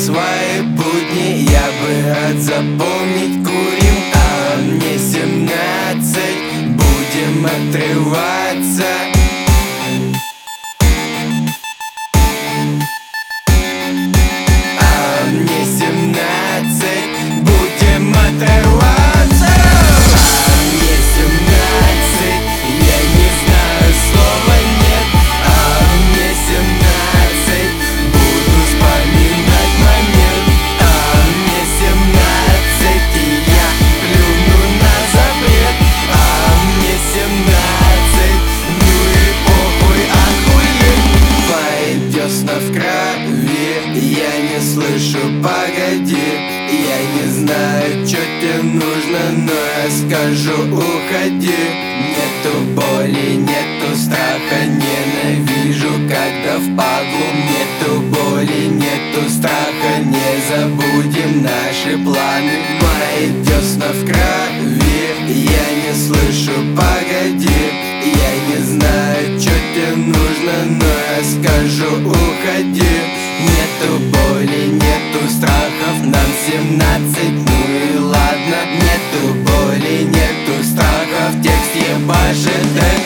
свои будни я бы рад запомнить. Курим, а мне 17, будем отрываться. А мне 17, будем отрываться. А мне 17, я не знаю слова нет. А мне 17, буду вспоминать момент. А мне 17, и я плюну на запрет. А мне 17, ну и похуй, охуеть. По десна в крови, я не слышу, погоди. Я не знаю, что тебе нужно, но я скажу, уходи. Нету боли, нету страха, ненавижу, когда впадлу. Нету боли, нету страха, не забудем наши планы. Мои десна в крови, я не слышу, погоди. Я не знаю, что тебе нужно, но я скажу, уходи. Нету боли, нету страхов, нам 17, ну и ладно. Нету боли, нету страхов, текст ебашит.